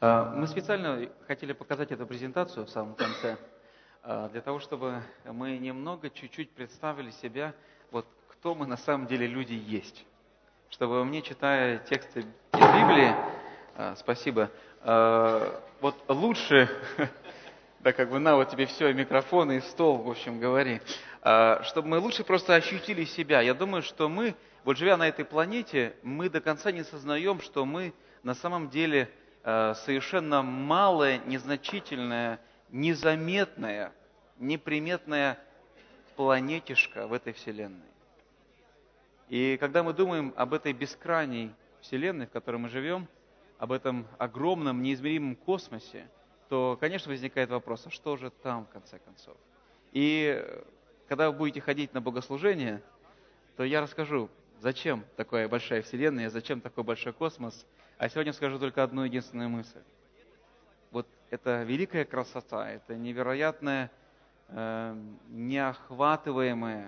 Мы специально хотели показать эту презентацию в самом конце, для того, чтобы мы немного, чуть-чуть представили себя, вот кто мы на самом деле люди есть. Чтобы мне, читая тексты из Библии, спасибо, вот лучше, да как бы на вот тебе все, микрофон и стол, в общем, говори, чтобы мы лучше просто ощутили себя. Я думаю, что мы, вот живя на этой планете, мы до конца не сознаем, что мы на самом деле совершенно малая, незначительная, незаметная, неприметная планетишка в этой Вселенной. И когда мы думаем об этой бескрайней Вселенной, в которой мы живем, об этом огромном, неизмеримом космосе, то, конечно, возникает вопрос, а что же там, в конце концов? И когда вы будете ходить на богослужение, то я расскажу, зачем такая большая Вселенная, зачем такой большой космос. А сегодня скажу только одну единственную мысль. Вот это великая красота, это невероятная, неохватываемая,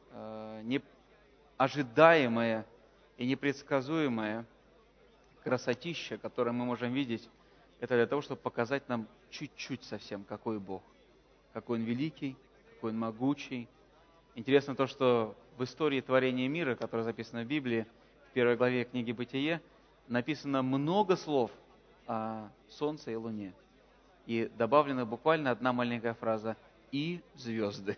неожидаемая и непредсказуемая красотища, которую мы можем видеть, это для того, чтобы показать нам чуть-чуть совсем, какой Бог, какой Он великий, какой Он могучий. Интересно то, что в истории творения мира, которая записана в Библии, в первой главе книги «Бытие», написано много слов о Солнце и Луне. И добавлена буквально одна маленькая фраза «и звезды».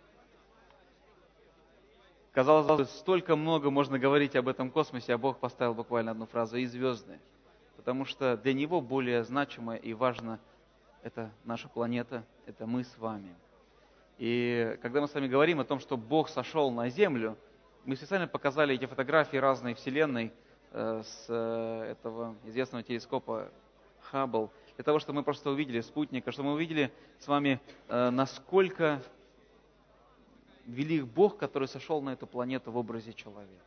Казалось бы, столько много можно говорить об этом космосе, а Бог поставил буквально одну фразу «и звезды». Потому что для Него более значимо и важно это наша планета, это мы с вами. И когда мы с вами говорим о том, что Бог сошел на Землю, мы специально показали эти фотографии разной Вселенной с этого известного телескопа Хаббл, для того, чтобы мы просто увидели спутника, чтобы мы увидели с вами, насколько велик Бог, который сошел на эту планету в образе человека.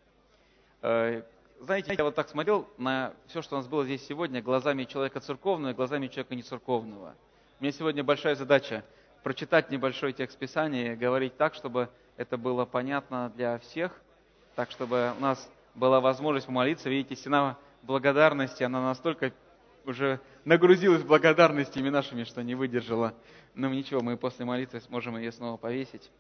Знаете, я вот так смотрел на все, что у нас было здесь сегодня, глазами человека церковного и глазами человека нецерковного. У меня сегодня большая задача прочитать небольшой текст Писания и говорить так, чтобы это было понятно для всех, так, чтобы у нас была возможность помолиться. Видите, стена благодарности, она настолько уже нагрузилась благодарностями нашими, что не выдержала. Но ничего, мы после молитвы сможем ее снова повесить.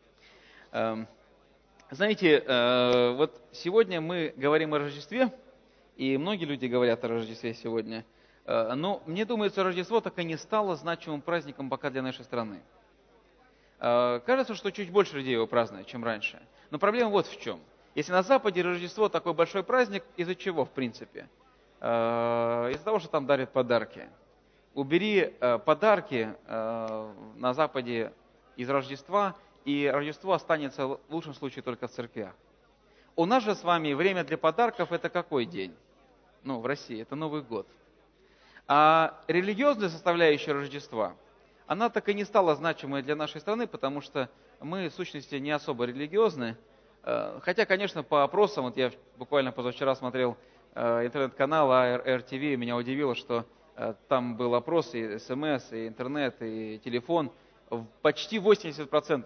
Знаете, вот сегодня мы говорим о Рождестве, и многие люди говорят о Рождестве сегодня, но мне думается, Рождество так и не стало значимым праздником пока для нашей страны. Кажется, что чуть больше людей его празднуют, чем раньше. Но проблема вот в чем. Если на Западе Рождество такой большой праздник, из-за чего, в принципе? Из-за того, что там дарят подарки. Убери подарки на Западе из Рождества, и Рождество останется в лучшем случае только в церквях. У нас же с вами время для подарков – это какой день? В России это Новый год. А религиозная составляющая Рождества, она так и не стала значимой для нашей страны, потому что мы, в сущности, не особо религиозны. Хотя, конечно, по опросам, вот я буквально позавчера смотрел интернет-канал АР-ТВ, меня удивило, что там был опрос, и СМС, и интернет, и телефон. Почти 80%,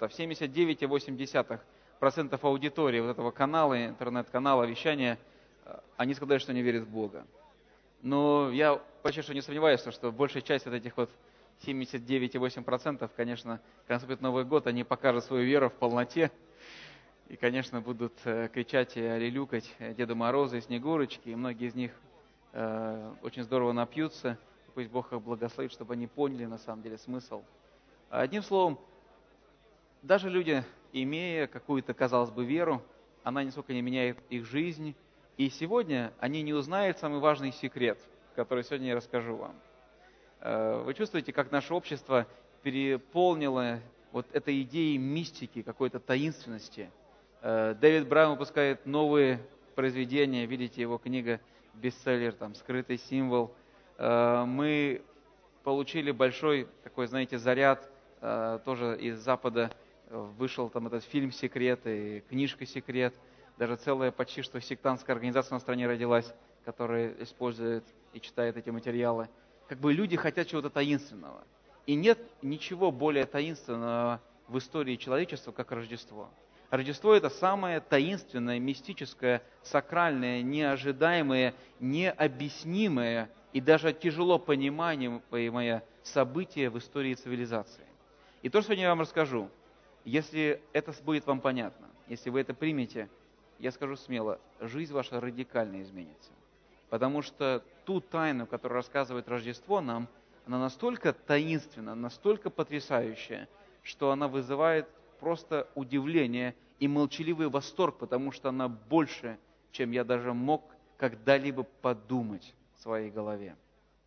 79,8% аудитории вот этого канала, интернет-канала, вещания, они сказали, что не верят в Бога. Но я почти что не сомневаюсь, что большая часть от этих вот 79,8%, конечно, когда наступит Новый год, они покажут свою веру в полноте. И, конечно, будут кричать и аллилюкать Деду Морозу и Снегурочке. И многие из них очень здорово напьются. И пусть Бог их благословит, чтобы они поняли на самом деле смысл. Одним словом, даже люди, имея какую-то, казалось бы, веру, она нисколько не меняет их жизнь. И сегодня они не узнают самый важный секрет, который сегодня я расскажу вам. Вы чувствуете, как наше общество переполнило вот этой идеей мистики, какой-то таинственности. Дэвид Браун выпускает новые произведения, видите, его книга бестселлер, там «Скрытый символ». Мы получили большой такой, знаете, заряд тоже из Запада. Вышел там этот фильм «Секрет» и книжка «Секрет». Даже целая почти что сектантская организация на стране родилась, которая использует и читает эти материалы. Как бы люди хотят чего-то таинственного. И нет ничего более таинственного в истории человечества, как Рождество. Рождество – это самое таинственное, мистическое, сакральное, неожидаемое, необъяснимое и даже тяжело понимаемое событие в истории цивилизации. И то, что сегодня я вам расскажу, если это будет вам понятно, если вы это примете, я скажу смело, жизнь ваша радикально изменится. Потому что ту тайну, которую рассказывает Рождество нам, она настолько таинственна, настолько потрясающая, что она вызывает просто удивление и молчаливый восторг, потому что она больше, чем я даже мог когда-либо подумать в своей голове.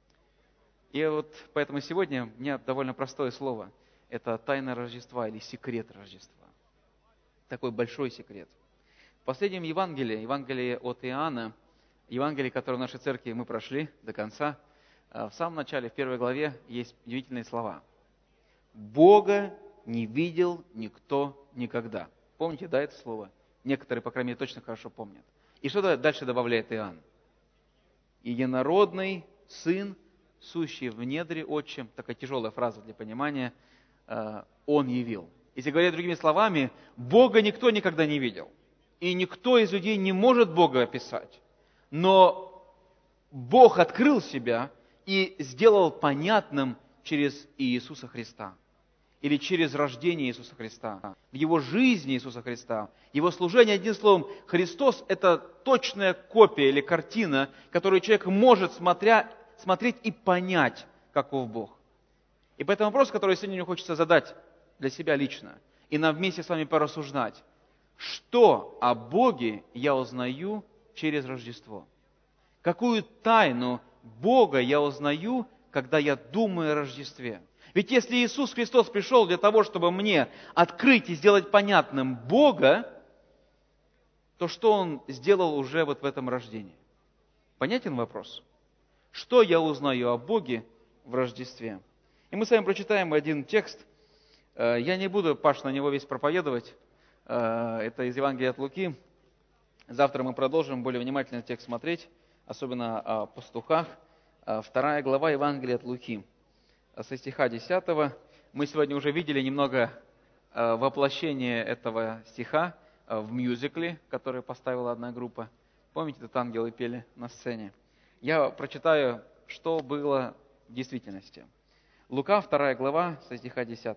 И вот поэтому сегодня у меня довольно простое слово. Это тайна Рождества или секрет Рождества. Такой большой секрет. В последнем Евангелии от Иоанна, Евангелие, которое в нашей церкви мы прошли до конца, в самом начале, в первой главе, есть удивительные слова. «Бога не видел никто никогда». Помните, да, это слово? Некоторые, по крайней мере, точно хорошо помнят. И что дальше добавляет Иоанн? «Единородный Сын, сущий в недре Отчим», такая тяжелая фраза для понимания, Он явил. Если говоря другими словами, Бога никто никогда не видел. И никто из людей не может Бога описать. Но Бог открыл себя и сделал понятным через Иисуса Христа. Или через рождение Иисуса Христа. В Его жизни Иисуса Христа. Его служение, одним словом, Христос – это точная копия или картина, которую человек может смотреть и понять, каков Бог. И поэтому вопрос, который сегодня мне хочется задать для себя лично, и нам вместе с вами порассуждать. Что о Боге я узнаю через Рождество? Какую тайну Бога я узнаю, когда я думаю о Рождестве? Ведь если Иисус Христос пришел для того, чтобы мне открыть и сделать понятным Бога, то что Он сделал уже вот в этом рождении? Понятен вопрос? Что я узнаю о Боге в Рождестве? И мы с вами прочитаем один текст. Я не буду, Паш, на него весь проповедовать. Это из Евангелия от Луки. Завтра мы продолжим более внимательно текст смотреть, особенно о пастухах. 2 глава Евангелия от Луки. Со стиха 10 мы сегодня уже видели немного воплощение этого стиха в мюзикле, который поставила одна группа. Помните, тут ангелы пели на сцене? Я прочитаю, что было в действительности. Лука, 2 глава, со стиха 10.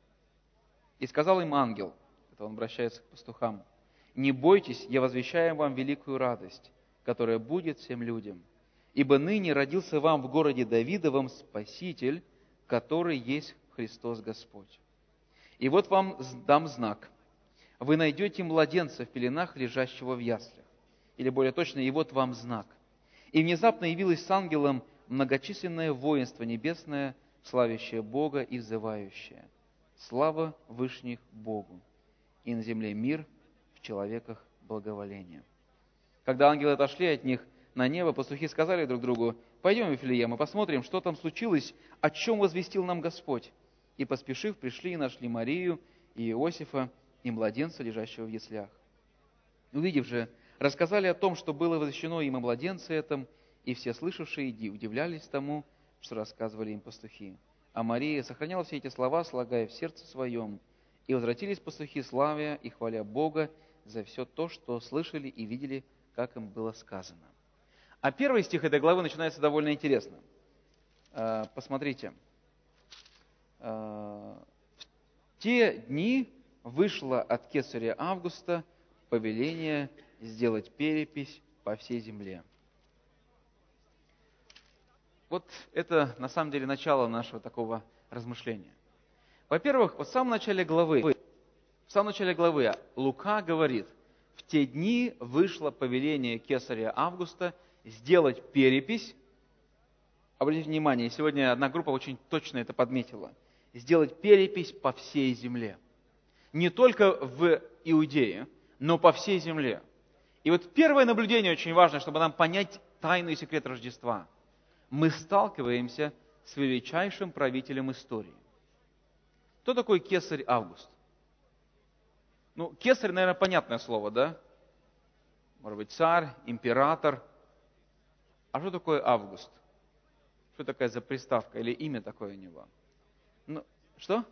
«И сказал им ангел», это он обращается к пастухам, «Не бойтесь, я возвещаю вам великую радость, которая будет всем людям. Ибо ныне родился вам в городе Давидовом Спаситель, который есть Христос Господь. И вот вам дам знак. Вы найдете младенца в пеленах, лежащего в яслях». Или более точно, «И вот вам знак». «И внезапно явилось с ангелом многочисленное воинство небесное, славящее Бога и взывающее: слава вышних Богу, и на земле мир, в человеках благоволение». Когда ангелы отошли от них на небо, пастухи сказали друг другу: «Пойдем в Вифлеем и посмотрим, что там случилось, о чем возвестил нам Господь». И, поспешив, пришли и нашли Марию и Иосифа и младенца, лежащего в яслях. Увидев же, рассказали о том, что было возвещено им о младенце этом, и все слышавшие удивлялись тому, что рассказывали им пастухи. А Мария сохраняла все эти слова, слагая в сердце своем. И возвратились пастухи, славя и хваля Бога за все то, что слышали и видели, как им было сказано. А первый стих этой главы начинается довольно интересно. Посмотрите. В те дни вышло от кесаря Августа повеление сделать перепись по всей земле. Вот это на самом деле начало нашего такого размышления. Во-первых, в самом начале главы Лука говорит: в те дни вышло повеление кесаря Августа сделать перепись. Обратите внимание, сегодня одна группа очень точно это подметила. Сделать перепись по всей земле. Не только в Иудее, но по всей земле. И вот первое наблюдение очень важно, чтобы нам понять тайну и секрет Рождества. Мы сталкиваемся с величайшим правителем истории. Кто такой кесарь Август? Кесарь, наверное, понятное слово, да? Может быть, царь, император. А что такое Август? Что такая за приставка или имя такое у него? Что?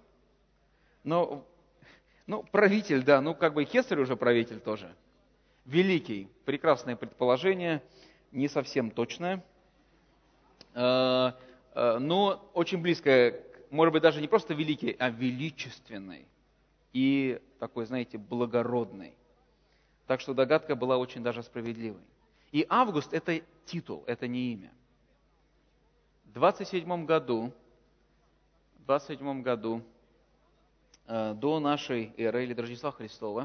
Правитель, да. Кесарь уже правитель тоже. Великий. Прекрасное предположение, не совсем точное. но очень близкое, может быть, даже не просто великий, а величественный и такой, знаете, благородный. Так что догадка была очень даже справедливой. И Август – это титул, это не имя. В 27 году до нашей эры или до Рождества Христова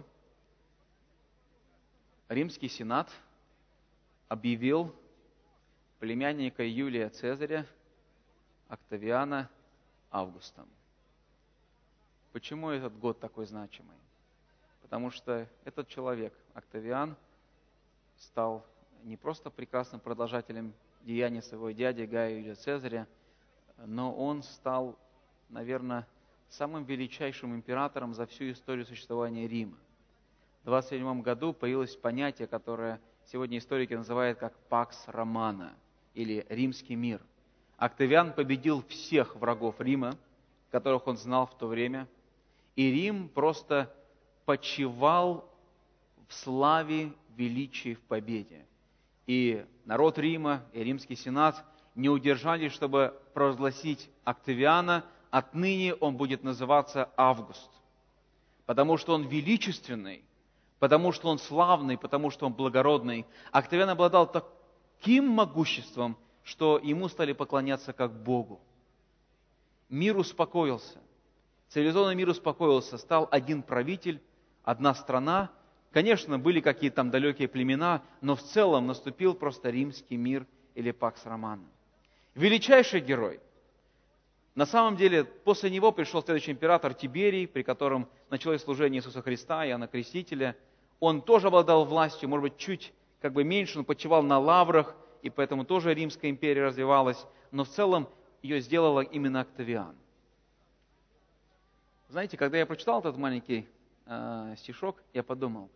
Римский Сенат объявил племянника Юлия Цезаря Октавиана Августом. Почему этот год такой значимый? Потому что этот человек, Октавиан, стал не просто прекрасным продолжателем деяний своего дяди Гая Юлия Цезаря, но он стал, наверное, самым величайшим императором за всю историю существования Рима. В 27 году появилось понятие, которое сегодня историки называют как «пакс романа» или «римский мир». Октавиан победил всех врагов Рима, которых он знал в то время, и Рим просто почивал в славе, величии, в победе. И народ Рима, и Римский Сенат не удержались, чтобы провозгласить Октавиана, отныне он будет называться Август, потому что он величественный, потому что он славный, потому что он благородный. Октавиан обладал таким могуществом, что ему стали поклоняться как Богу. Мир успокоился, цивилизованный мир успокоился, стал один правитель, одна страна. Конечно, были какие-то там далекие племена, но в целом наступил просто римский мир или пакс романа. Величайший герой. На самом деле, после него пришел следующий император Тиберий, при котором началось служение Иисуса Христа, Иоанна Крестителя. Он тоже обладал властью, может быть, чуть меньше, но почивал на лаврах, и поэтому тоже Римская империя развивалась, но в целом ее сделала именно Октавиан. Знаете, когда я прочитал этот маленький стишок, я подумал,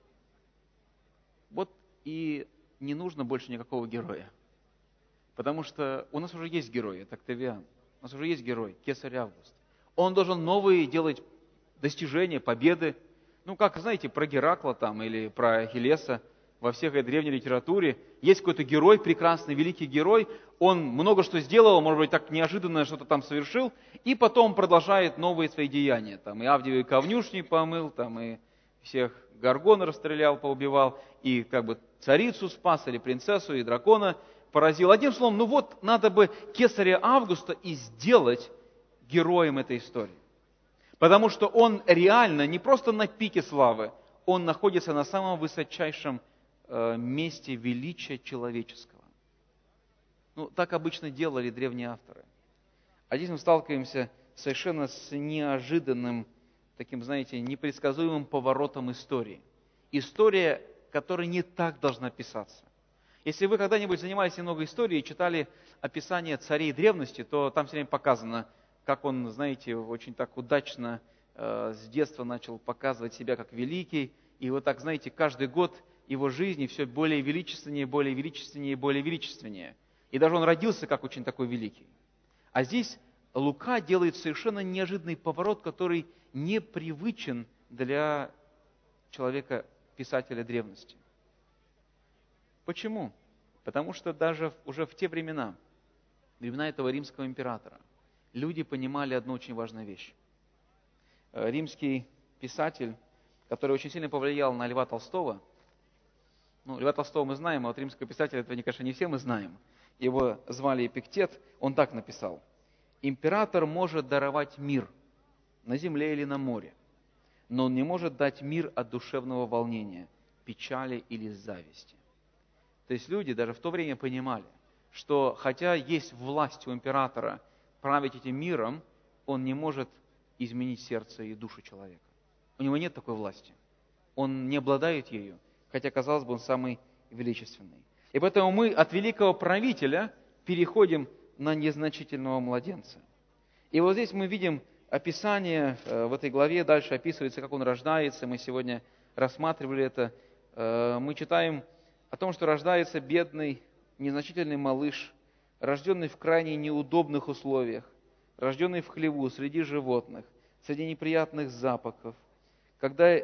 вот и не нужно больше никакого героя. Потому что у нас уже есть герой, это Октавиан. У нас уже есть герой, Кесарь Август. Он должен новые делать достижения, победы. Ну, как, знаете, про Геракла там или про Ахиллеса во всех этой древней литературе. Есть какой-то герой, прекрасный, великий герой. Он много что сделал, может быть, так неожиданно что-то там совершил. И потом продолжает новые свои деяния. Там и Авдиевы ковнюшни помыл, там и всех горгон расстрелял, поубивал. И как бы царицу спас, или принцессу, и дракона поразил. Одним словом, ну вот, надо бы Кесаря Августа и сделать героем этой истории. Потому что он реально не просто на пике славы, он находится на самом высочайшем месте величия человеческого. Ну, так обычно делали древние авторы. А здесь мы сталкиваемся совершенно с неожиданным, таким, знаете, непредсказуемым поворотом истории. История, которая не так должна писаться. Если вы когда-нибудь занимались немного историей и читали описание царей древности, то там все время показано, как он, знаете, очень так удачно с детства начал показывать себя как великий. И вот так, знаете, каждый год его жизни все более величественнее, более величественнее, более величественнее. И даже он родился как очень такой великий. А здесь Лука делает совершенно неожиданный поворот, который непривычен для человека, писателя древности. Почему? Потому что даже уже в те времена этого римского императора, люди понимали одну очень важную вещь. Римский писатель, который очень сильно повлиял на Льва Толстого, Льва Толстого мы знаем, а вот римского писателя, этого, конечно, не все мы знаем. Его звали Эпиктет, он так написал. «Император может даровать мир на земле или на море, но он не может дать мир от душевного волнения, печали или зависти». То есть люди даже в то время понимали, что хотя есть власть у императора править этим миром, он не может изменить сердце и душу человека. У него нет такой власти. Он не обладает ею, хотя, казалось бы, он самый величественный. И поэтому мы от великого правителя переходим на незначительного младенца. И вот здесь мы видим описание в этой главе, дальше описывается, как он рождается. Мы сегодня рассматривали это. Мы читаем о том, что рождается бедный, незначительный малыш, рожденный в крайне неудобных условиях, рожденный в хлеву, среди животных, среди неприятных запахов, когда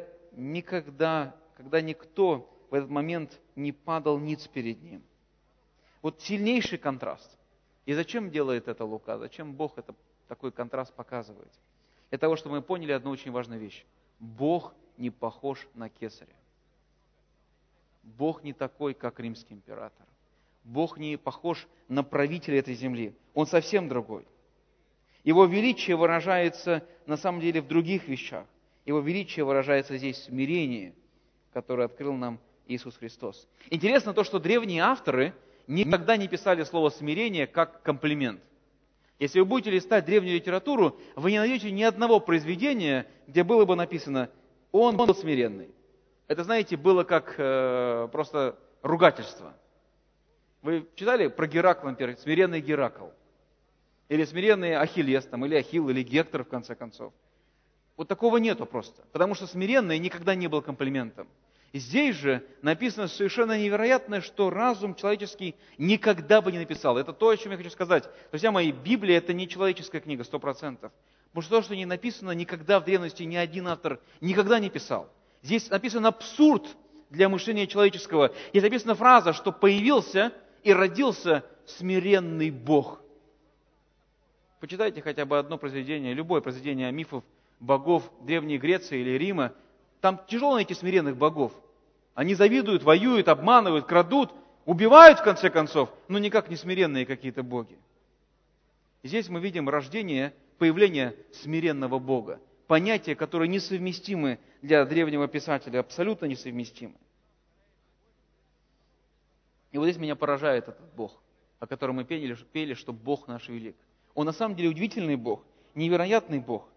никто в этот момент не падал ниц перед ним. Вот сильнейший контраст. И зачем делает это Лука? Зачем Бог такой контраст показывает? Для того, чтобы мы поняли одну очень важную вещь. Бог не похож на кесаря. Бог не такой, как римский император. Бог не похож на правителя этой земли. Он совсем другой. Его величие выражается на самом деле в других вещах. Его величие выражается здесь в смирении, которое открыл нам Иисус Христос. Интересно то, что древние авторы никогда не писали слово «смирение» как комплимент. Если вы будете листать древнюю литературу, вы не найдете ни одного произведения, где было бы написано «он был смиренный». Это, знаете, было как просто ругательство. Вы читали про Геракла, например, смиренный Геракл? Или смиренный Ахиллес, или Ахилл, или Гектор, в конце концов. Вот такого нету просто. Потому что смиренный никогда не был комплиментом. И здесь же написано совершенно невероятное, что разум человеческий никогда бы не написал. Это то, о чем я хочу сказать. Друзья мои, Библия – это не человеческая книга, 100%. Потому что то, что не написано, никогда в древности ни один автор никогда не писал. Здесь написан абсурд для мышления человеческого. Здесь написана фраза, что появился и родился смиренный Бог. Почитайте хотя бы одно произведение, любое произведение мифов богов Древней Греции или Рима. Там тяжело найти смиренных богов. Они завидуют, воюют, обманывают, крадут, убивают в конце концов, но никак не смиренные какие-то боги. И здесь мы видим рождение, появление смиренного Бога. Понятия, которые несовместимы для древнего писателя, абсолютно несовместимы. И вот здесь меня поражает этот Бог, о котором мы пели, что Бог наш велик. Он на самом деле удивительный Бог, невероятный Бог.